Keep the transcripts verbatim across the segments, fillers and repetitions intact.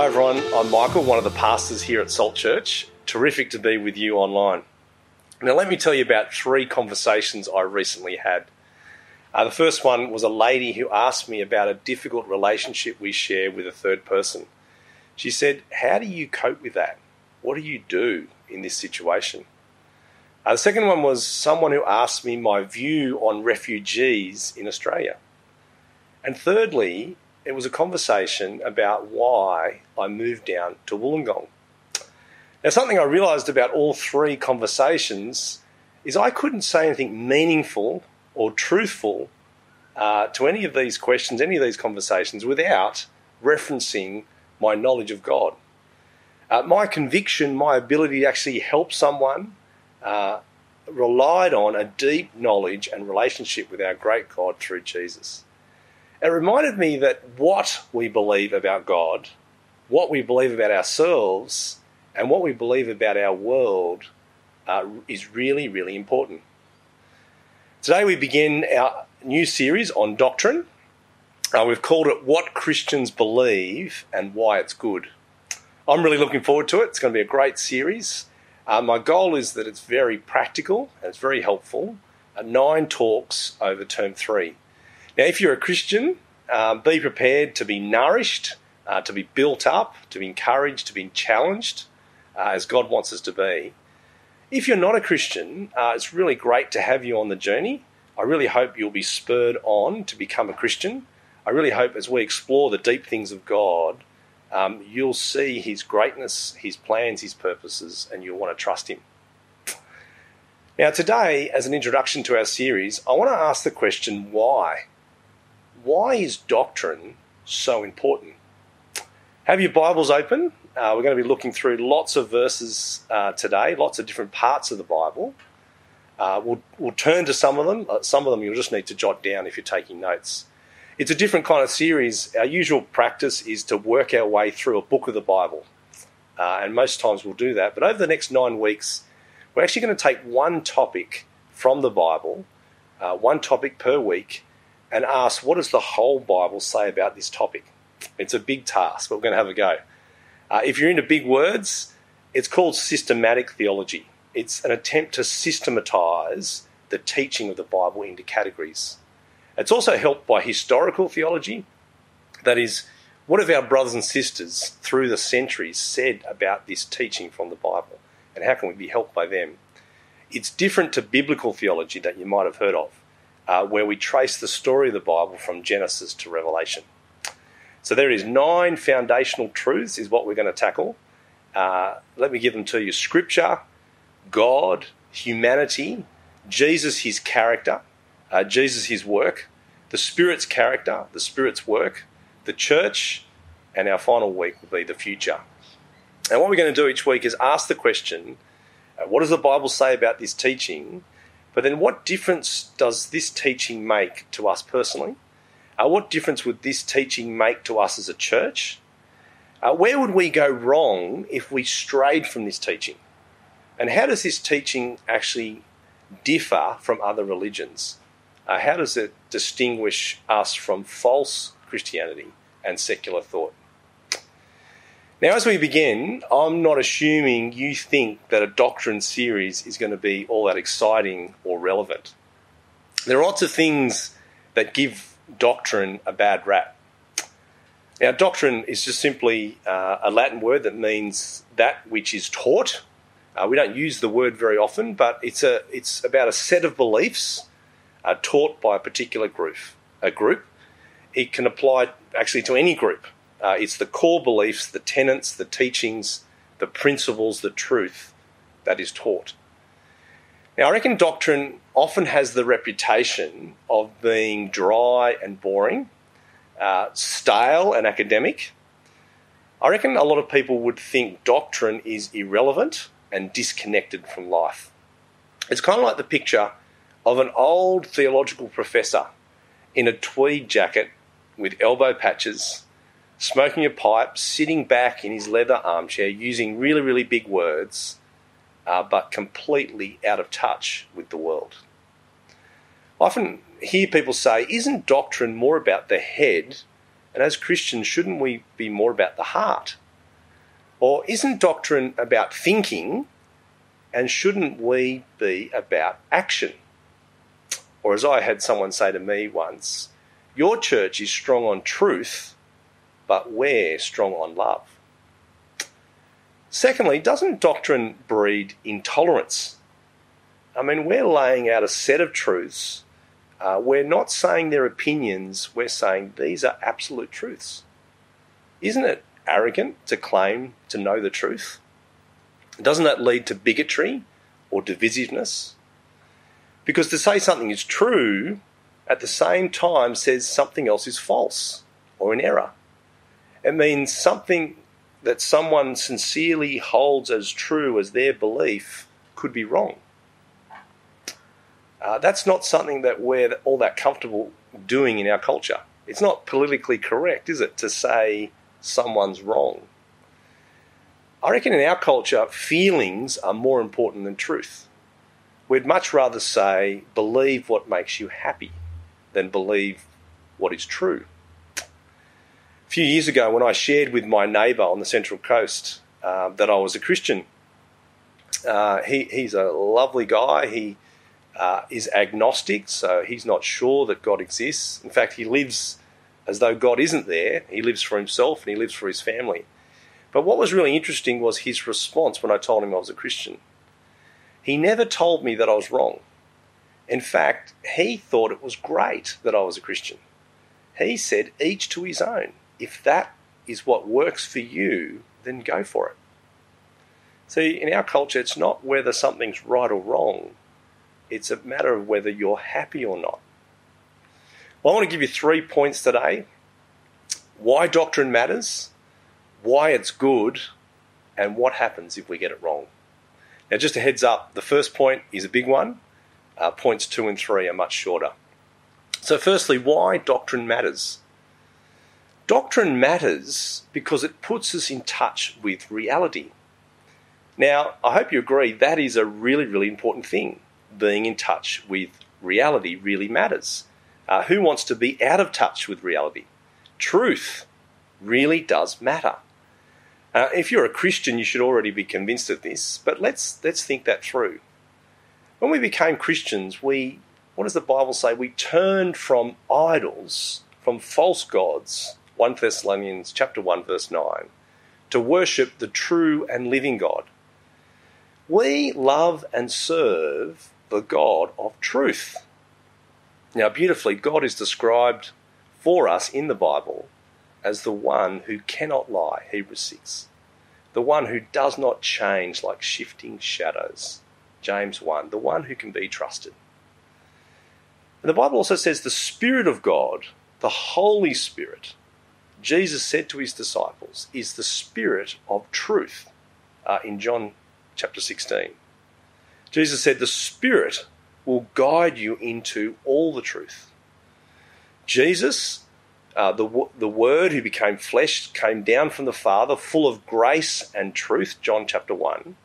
Hi everyone, I'm Michael, one of the pastors here at Salt Church. Terrific to be with you online. Now let me tell you about three conversations I recently had. Uh, the first one was a lady who asked me about a difficult relationship we share with a third person. She said, "How do you cope with that? What do you do in this situation?" Uh, the second one was someone who asked me my view on refugees in Australia. And thirdly, it was a conversation about why I moved down to Wollongong. Now, something I realised about all three conversations is I couldn't say anything meaningful or truthful uh, to any of these questions, any of these conversations, without referencing my knowledge of God. Uh, my conviction, my ability to actually help someone uh, relied on a deep knowledge and relationship with our great God through Jesus. It reminded me that what we believe about God, what we believe about ourselves, and what we believe about our world uh, is really, really important. Today we begin our new series on doctrine. Uh, we've called it What Christians Believe and Why It's Good. I'm really looking forward to it. It's going to be a great series. Uh, my goal is that it's very practical and it's very helpful. Uh, nine talks over term three. Now, if you're a Christian, um, be prepared to be nourished, uh, to be built up, to be encouraged, to be challenged, uh, as God wants us to be. If you're not a Christian, uh, it's really great to have you on the journey. I really hope you'll be spurred on to become a Christian. I really hope as we explore the deep things of God, um, you'll see his greatness, his plans, his purposes, and you'll want to trust him. Now, today, as an introduction to our series, I want to ask the question, why? Why is doctrine so important? Have your Bibles open. Uh, we're going to be looking through lots of verses uh, today, lots of different parts of the Bible. Uh, we'll, we'll turn to some of them. Uh, some of them you'll just need to jot down if you're taking notes. It's a different kind of series. Our usual practice is to work our way through a book of the Bible. Uh, and most times we'll do that. But over the next nine weeks, we're actually going to take one topic from the Bible, uh, one topic per week, and ask, what does the whole Bible say about this topic? It's a big task, but we're going to have a go. Uh, if you're into big words, it's called systematic theology. It's an attempt to systematise the teaching of the Bible into categories. It's also helped by historical theology. That is, what have our brothers and sisters through the centuries said about this teaching from the Bible? And how can we be helped by them? It's different to biblical theology that you might have heard of, uh, where we trace the story of the Bible from Genesis to Revelation. So there is nine foundational truths is what we're going to tackle. Uh, let me give them to you. Scripture, God, humanity, Jesus, his character, uh, Jesus, his work, the Spirit's character, the Spirit's work, the church, and our final week will be the future. And what we're going to do each week is ask the question, uh, what does the Bible say about this teaching? But then what difference does this teaching make to us personally? Uh, what difference would this teaching make to us as a church? Uh, where would we go wrong if we strayed from this teaching? And how does this teaching actually differ from other religions? Uh, how does it distinguish us from false Christianity and secular thought? Now, as we begin, I'm not assuming you think that a doctrine series is going to be all that exciting or relevant. There are lots of things that give doctrine a bad rap. Now, doctrine is just simply uh, a Latin word that means that which is taught. Uh, we don't use the word very often, but it's a it's about a set of beliefs uh, taught by a particular group. A group. It can apply actually to any group. Uh, it's the core beliefs, the tenets, the teachings, the principles, the truth that is taught. Now, I reckon doctrine often has the reputation of being dry and boring, uh, stale and academic. I reckon a lot of people would think doctrine is irrelevant and disconnected from life. It's kind of like the picture of an old theological professor in a tweed jacket with elbow patches, smoking a pipe, sitting back in his leather armchair, using really, really big words, uh, but completely out of touch with the world. I often hear people say, isn't doctrine more about the head? And as Christians, shouldn't we be more about the heart? Or isn't doctrine about thinking, and shouldn't we be about action? Or as I had someone say to me once, your church is strong on truth, but we're strong on love. Secondly, doesn't doctrine breed intolerance? I mean, we're laying out a set of truths. Uh, we're not saying their opinions, we're saying these are absolute truths. Isn't it arrogant to claim to know the truth? Doesn't that lead to bigotry or divisiveness? Because to say something is true at the same time says something else is false or in error. It means something that someone sincerely holds as true as their belief could be wrong. Uh, that's not something that we're all that comfortable doing in our culture. It's not politically correct, is it, to say someone's wrong? I reckon in our culture, feelings are more important than truth. We'd much rather say, believe what makes you happy than believe what is true. A few years ago, when I shared with my neighbour on the Central Coast uh, that I was a Christian, uh, he, he's a lovely guy. He uh, is agnostic, so he's not sure that God exists. In fact, he lives as though God isn't there. He lives for himself and he lives for his family. But what was really interesting was his response when I told him I was a Christian. He never told me that I was wrong. In fact, he thought it was great that I was a Christian. He said, each to his own. If that is what works for you, then go for it. See, in our culture, it's not whether something's right or wrong. It's a matter of whether you're happy or not. Well, I want to give you three points today. Why doctrine matters, why it's good, and what happens if we get it wrong. Now, just a heads up, the first point is a big one. Uh, points two and three are much shorter. So firstly, why doctrine matters. Doctrine matters because it puts us in touch with reality. Now, I hope you agree that is a really, really important thing. Being in touch with reality really matters. Uh, who wants to be out of touch with reality? Truth really does matter. Uh, if you're a Christian, you should already be convinced of this, but let's let's think that through. When we became Christians, we, what does the Bible say? We turned from idols, from false gods, First Thessalonians chapter one, verse nine, to worship the true and living God. We love and serve the God of truth. Now, beautifully, God is described for us in the Bible as the one who cannot lie, Hebrews six. The one who does not change like shifting shadows, James one. The one who can be trusted. And the Bible also says the Spirit of God, the Holy Spirit, Jesus said to his disciples, is the Spirit of truth uh, in John chapter sixteen. Jesus said the Spirit will guide you into all the truth. Jesus, uh, the, the Word who became flesh, came down from the Father, full of grace and truth, John chapter one.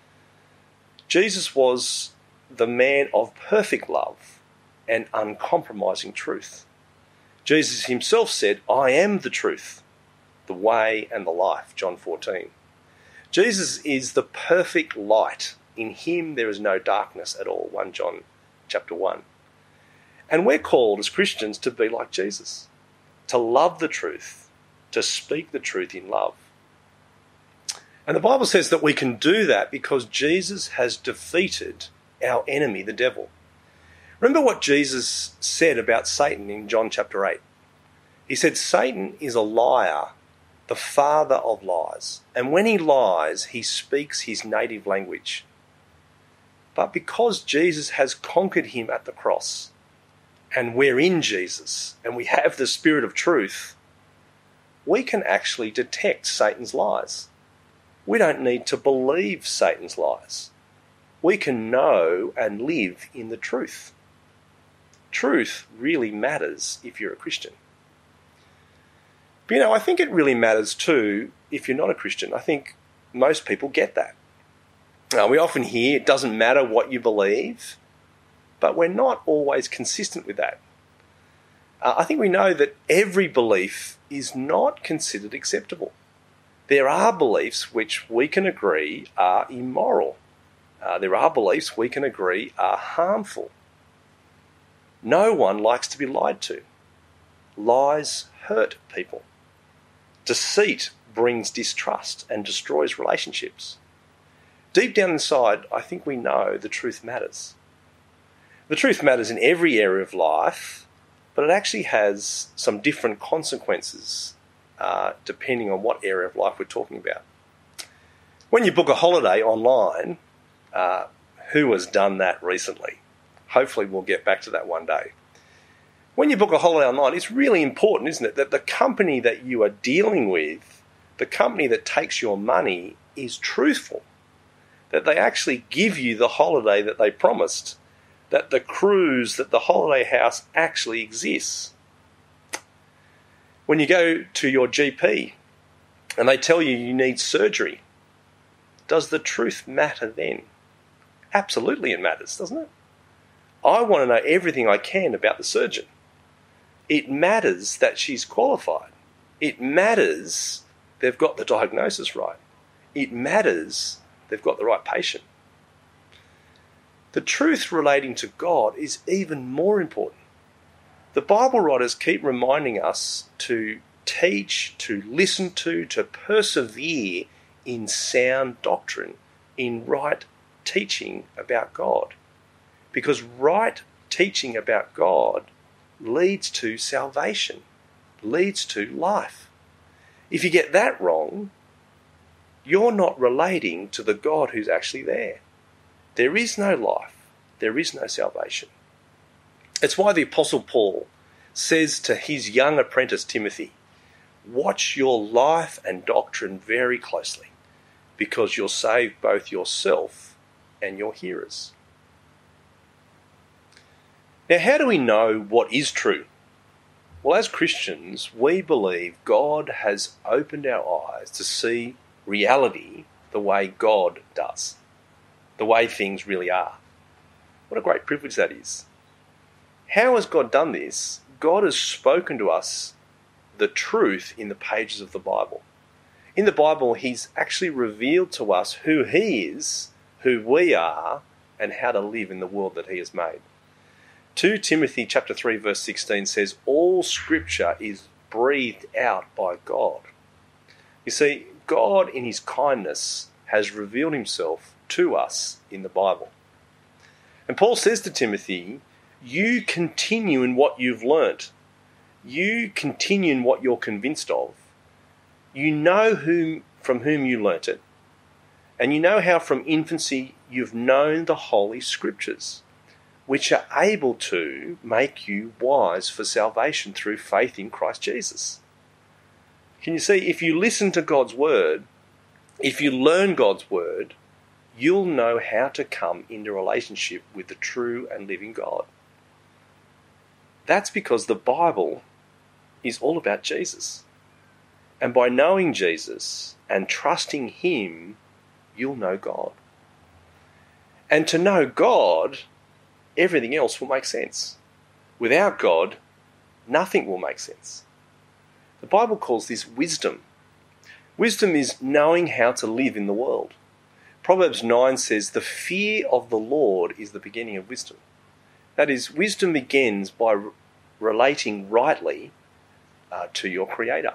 Jesus was the man of perfect love and uncompromising truth. Jesus himself said, I am the truth, the way and the life, John fourteen. Jesus is the perfect light. In him there is no darkness at all, First John chapter one. And we're called as Christians to be like Jesus, to love the truth, to speak the truth in love. And the Bible says that we can do that because Jesus has defeated our enemy, the devil. Remember what Jesus said about Satan in John chapter eight. He said, Satan is a liar, the father of lies. And when he lies, he speaks his native language. But because Jesus has conquered him at the cross, and we're in Jesus, and we have the Spirit of truth, we can actually detect Satan's lies. We don't need to believe Satan's lies. We can know and live in the truth. Truth really matters if you're a Christian. But you know, I think it really matters too if you're not a Christian. I think most people get that. Now, we often hear it doesn't matter what you believe, but we're not always consistent with that. Uh, I think we know that every belief is not considered acceptable. There are beliefs which we can agree are immoral. Uh, there are beliefs we can agree are harmful. No one likes to be lied to. Lies hurt people. Deceit brings distrust and destroys relationships. Deep down inside, I think we know the truth matters. The truth matters in every area of life, but it actually has some different consequences uh, depending on what area of life we're talking about. When you book a holiday online, uh, who has done that recently? Hopefully we'll get back to that one day. When you book a holiday online, it's really important, isn't it, that the company that you are dealing with, the company that takes your money, is truthful. That they actually give you the holiday that they promised, that the cruise, that the holiday house actually exists. When you go to your G P and they tell you you need surgery, does the truth matter then? Absolutely it matters, doesn't it? I want to know everything I can about the surgeon. It matters that she's qualified. It matters they've got the diagnosis right. It matters they've got the right patient. The truth relating to God is even more important. The Bible writers keep reminding us to teach, to listen to, to persevere in sound doctrine, in right teaching about God. Because right teaching about God leads to salvation, leads to life. If you get that wrong, you're not relating to the God who's actually there. There is no life. There is no salvation. It's why the Apostle Paul says to his young apprentice Timothy, watch your life and doctrine very closely, because you'll save both yourself and your hearers. Now, how do we know what is true? Well, as Christians, we believe God has opened our eyes to see reality the way God does, the way things really are. What a great privilege that is. How has God done this? God has spoken to us the truth in the pages of the Bible. In the Bible, he's actually revealed to us who he is, who we are, and how to live in the world that he has made. Second Timothy chapter three verse sixteen says, all scripture is breathed out by God. You see, God in his kindness has revealed himself to us in the Bible. And Paul says to Timothy, you continue in what you've learnt. You continue in what you're convinced of. You know whom from whom you learnt it. And you know how from infancy you've known the Holy Scriptures, which are able to make you wise for salvation through faith in Christ Jesus. Can you see, if you listen to God's word, if you learn God's word, you'll know how to come into relationship with the true and living God. That's because the Bible is all about Jesus. And by knowing Jesus and trusting him, you'll know God. And to know God, everything else will make sense. Without God, nothing will make sense. The Bible calls this wisdom. Wisdom is knowing how to live in the world. Proverbs nine says, the fear of the Lord is the beginning of wisdom. That is, wisdom begins by re- relating rightly uh, to your Creator.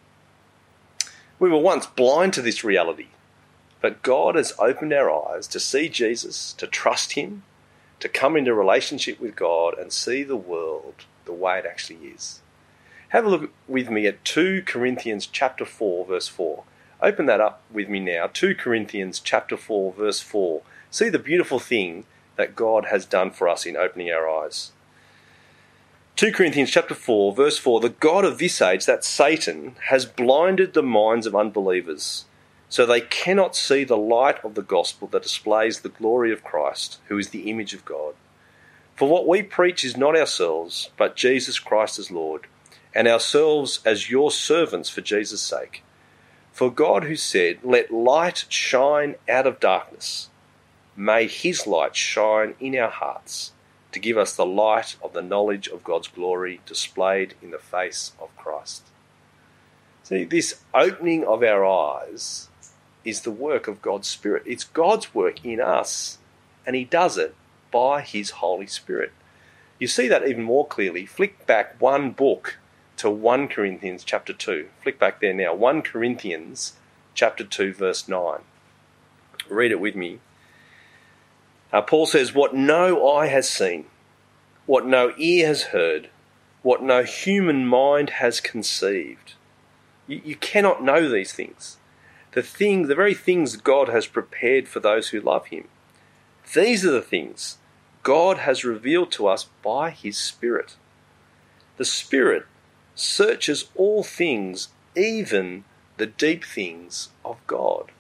We were once blind to this reality, but God has opened our eyes to see Jesus, to trust him, to come into relationship with God and see the world the way it actually is. Have a look with me at Second Corinthians chapter four, verse four. Open that up with me now. Second Corinthians chapter four, verse four. See the beautiful thing that God has done for us in opening our eyes. Second Corinthians chapter four, verse four. The God of this age, that's Satan, has blinded the minds of unbelievers, so they cannot see the light of the gospel that displays the glory of Christ, who is the image of God. For what we preach is not ourselves, but Jesus Christ as Lord, and ourselves as your servants for Jesus' sake. For God, who said, let light shine out of darkness, made his light shine in our hearts, to give us the light of the knowledge of God's glory displayed in the face of Christ. See, this opening of our eyes is the work of God's Spirit. It's God's work in us, and he does it by his Holy Spirit. You see that even more clearly. Flick back one book to First Corinthians chapter two. Flick back there now. First Corinthians chapter two, verse nine. Read it with me. Uh, Paul says, "What no eye has seen, what no ear has heard, what no human mind has conceived." You, you cannot know these things. The thing, the very things God has prepared for those who love him. These are the things God has revealed to us by his Spirit. The Spirit searches all things, even the deep things of God.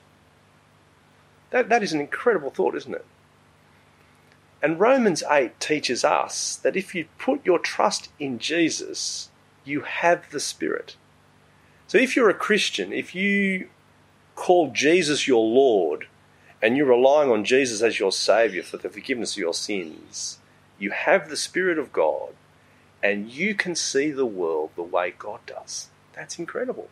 That, that is an incredible thought, isn't it? And Romans eight teaches us that if you put your trust in Jesus, you have the Spirit. So if you're a Christian, if you call Jesus your Lord, and you're relying on Jesus as your Saviour for the forgiveness of your sins, you have the Spirit of God, and you can see the world the way God does. That's incredible.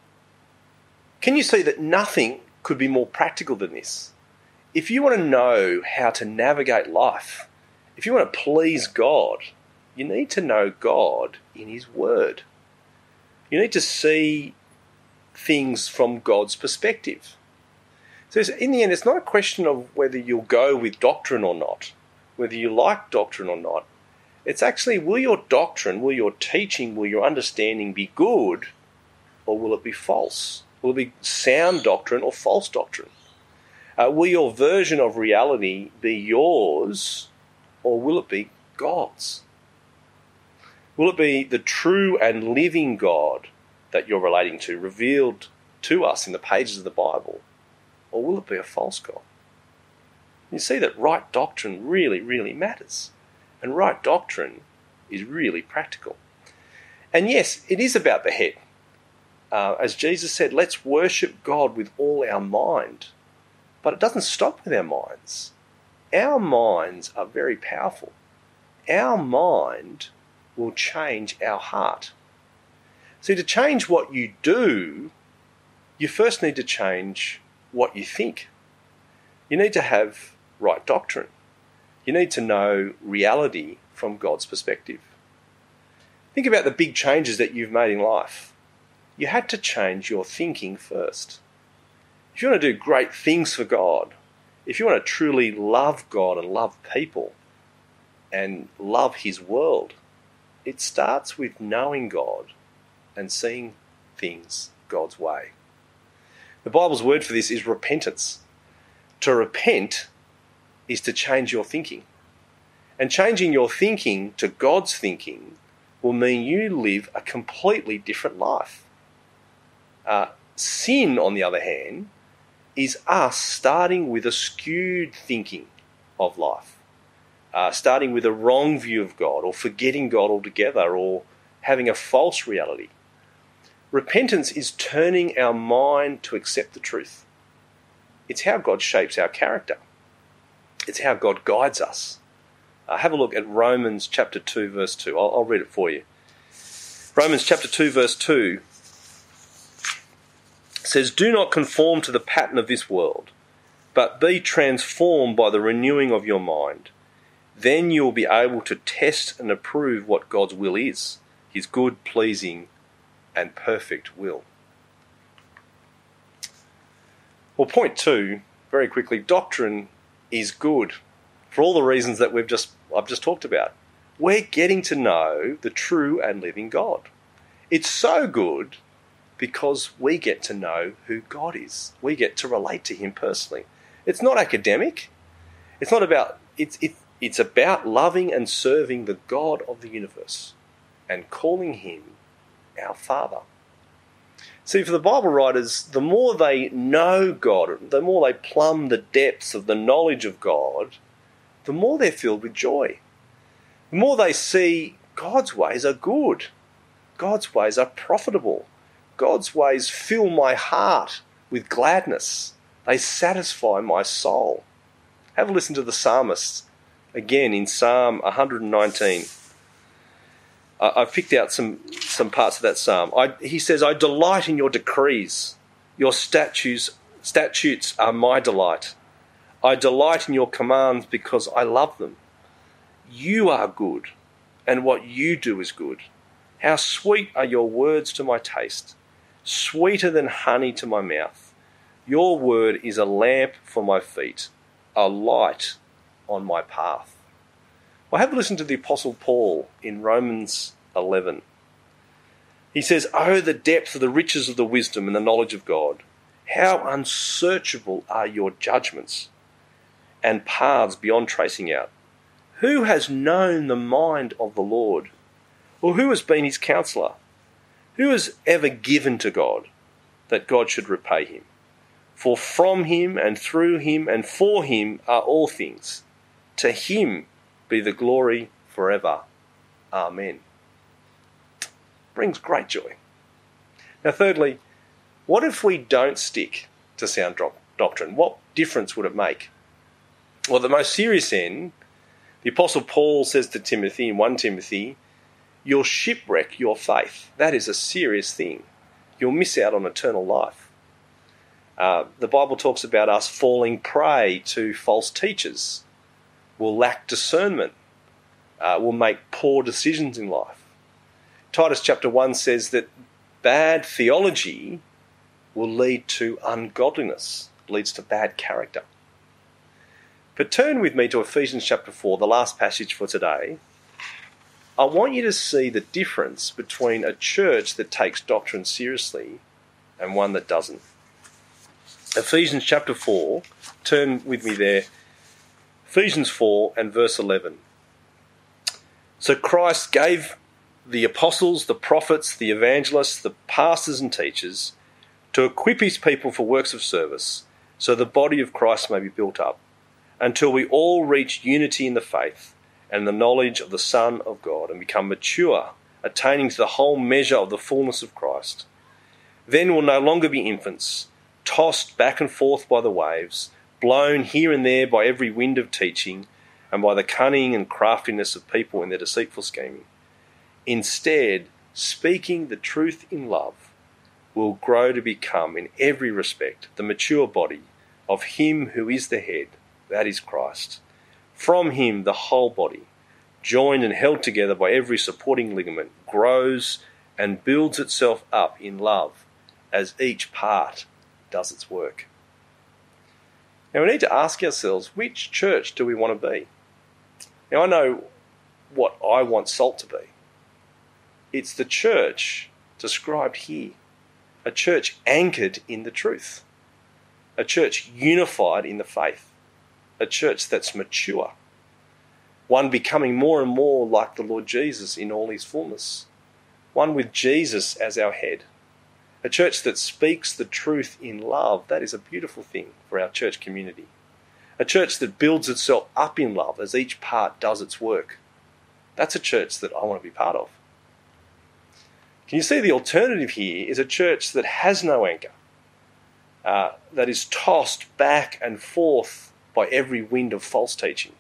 Can you see that nothing could be more practical than this? If you want to know how to navigate life, if you want to please God, you need to know God in his Word. You need to see things from God's perspective. So in the end, it's not a question of whether you'll go with doctrine or not, whether you like doctrine or not. It's actually, will your doctrine, will your teaching, will your understanding be good, or will it be false? Will it be sound doctrine or false doctrine? Uh, will your version of reality be yours, or will it be God's? Will it be the true and living God that you're relating to, revealed to us in the pages of the Bible? Or will it be a false God? You see that right doctrine really, really matters. And right doctrine is really practical. And yes, it is about the head. Uh, as Jesus said, let's worship God with all our mind. But it doesn't stop with our minds. Our minds are very powerful. Our mind will change our heart. See, to change what you do, you first need to change what you think. You need to have right doctrine. You need to know reality from God's perspective. Think about the big changes that you've made in life. You had to change your thinking first. If you want to do great things for God, if you want to truly love God and love people and love his world, it starts with knowing God and seeing things God's way. The Bible's word for this is repentance. To repent is to change your thinking. And changing your thinking to God's thinking will mean you live a completely different life. Uh, sin, on the other hand, is us starting with a skewed thinking of life, uh, starting with a wrong view of God, or forgetting God altogether, or having a false reality. Repentance is turning our mind to accept the truth. It's how God shapes our character. It's how God guides us. Uh, have a look at Romans chapter two, verse two. I'll, I'll read it for you. Romans chapter two, verse two says, "Do not conform to the pattern of this world, but be transformed by the renewing of your mind. Then you will be able to test and approve what God's will is, his good, pleasing, and perfect will." Well, point two, very quickly, doctrine is good for all the reasons that we've just I've just talked about. We're getting to know the true and living God. It's so good because we get to know who God is. We get to relate to him personally. It's not academic. It's not about it's it, it's about loving and serving the God of the universe and calling him our Father. See, for the Bible writers, the more they know God, the more they plumb the depths of the knowledge of God, the more they're filled with joy. The more they see God's ways are good. God's ways are profitable. God's ways fill my heart with gladness. They satisfy my soul. Have a listen to the psalmist again in Psalm one hundred nineteen. I, I've picked out some, some parts of that psalm. I, he says, I delight in your decrees. Your statutes, statutes are my delight. I delight in your commands because I love them. You are good, and what you do is good. How sweet are your words to my taste, sweeter than honey to my mouth. Your word is a lamp for my feet, a light on my path. Well, have a listen to the Apostle Paul in Romans eleven. He says, oh, the depth of the riches of the wisdom and the knowledge of God. How unsearchable are your judgments and paths beyond tracing out. Who has known the mind of the Lord? Or who has been his counselor? Who has ever given to God that God should repay him? For from him and through him and for him are all things. To him be the glory forever. Amen. Brings great joy. Now, thirdly, what if we don't stick to sound doctrine? What difference would it make? Well, the most serious end, the Apostle Paul says to Timothy in First Timothy, you'll shipwreck your faith. That is a serious thing. You'll miss out on eternal life. Uh, the Bible talks about us falling prey to false teachers. We'll lack discernment. Uh, we'll make poor decisions in life. Titus chapter one says that bad theology will lead to ungodliness, leads to bad character. But turn with me to Ephesians chapter four, the last passage for today. I want you to see the difference between a church that takes doctrine seriously and one that doesn't. Ephesians chapter four, turn with me there. Ephesians four and verse eleven. So Christ gave the apostles, the prophets, the evangelists, the pastors and teachers to equip his people for works of service, so the body of Christ may be built up, until we all reach unity in the faith and the knowledge of the Son of God and become mature, attaining to the whole measure of the fullness of Christ. Then we'll no longer be infants, tossed back and forth by the waves, blown here and there by every wind of teaching and by the cunning and craftiness of people in their deceitful scheming. Instead, speaking the truth in love, will grow to become in every respect the mature body of him who is the head, that is Christ. From him the whole body, joined and held together by every supporting ligament, grows and builds itself up in love as each part does its work. Now we need to ask ourselves, which church do we want to be? Now I know what I want Salt to be. It's the church described here. A church anchored in the truth. A church unified in the faith. A church that's mature. One becoming more and more like the Lord Jesus in all his fullness. One with Jesus as our head. A church that speaks the truth in love. That is a beautiful thing for our church community. A church that builds itself up in love as each part does its work. That's a church that I want to be part of. Can you see the alternative here is a church that has no anchor, uh, that is tossed back and forth by every wind of false teaching,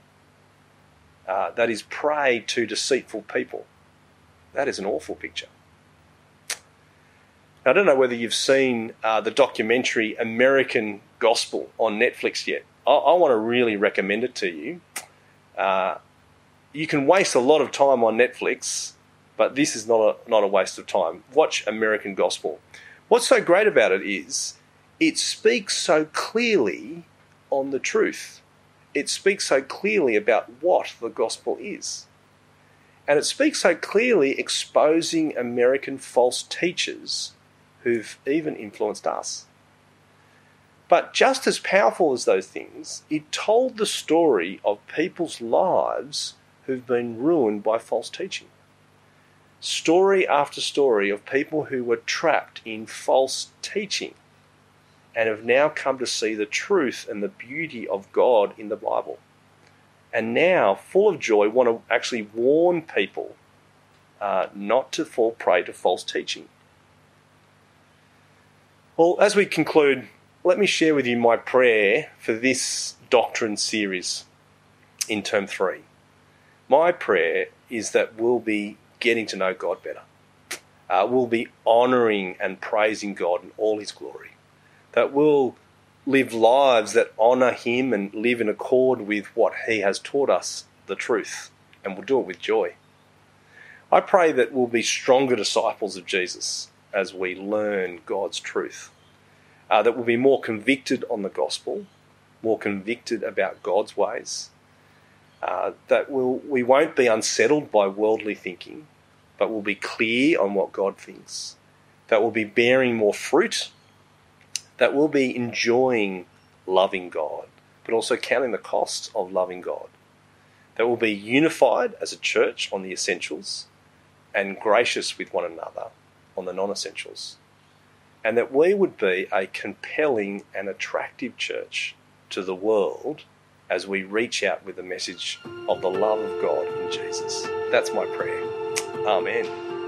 uh, that is prey to deceitful people. That is an awful picture. Now, I don't know whether you've seen uh, the documentary American Gospel on Netflix yet. I, I want to really recommend it to you. Uh, you can waste a lot of time on Netflix, but this is not a, not a waste of time. Watch American Gospel. What's so great about it is it speaks so clearly on the truth. It speaks so clearly about what the gospel is. And it speaks so clearly exposing American false teachers who've even influenced us. But just as powerful as those things, it told the story of people's lives who've been ruined by false teaching. Story after story of people who were trapped in false teaching and have now come to see the truth and the beauty of God in the Bible. And now, full of joy, want to actually warn people uh, not to fall prey to false teaching. Well, as we conclude, let me share with you my prayer for this doctrine series in term three. My prayer is that we'll be getting to know God better. Uh, we'll be honouring and praising God in all his glory. That we'll live lives that honour him and live in accord with what he has taught us, the truth, and we'll do it with joy. I pray that we'll be stronger disciples of Jesus as we learn God's truth, uh, that we'll be more convicted on the gospel, more convicted about God's ways, uh, that we'll, we won't be unsettled by worldly thinking, but we'll be clear on what God thinks, that we'll be bearing more fruit, that we'll be enjoying loving God, but also counting the cost of loving God, that we'll be unified as a church on the essentials and gracious with one another on the non-essentials, and that we would be a compelling and attractive church to the world as we reach out with the message of the love of God in Jesus. That's my prayer. Amen.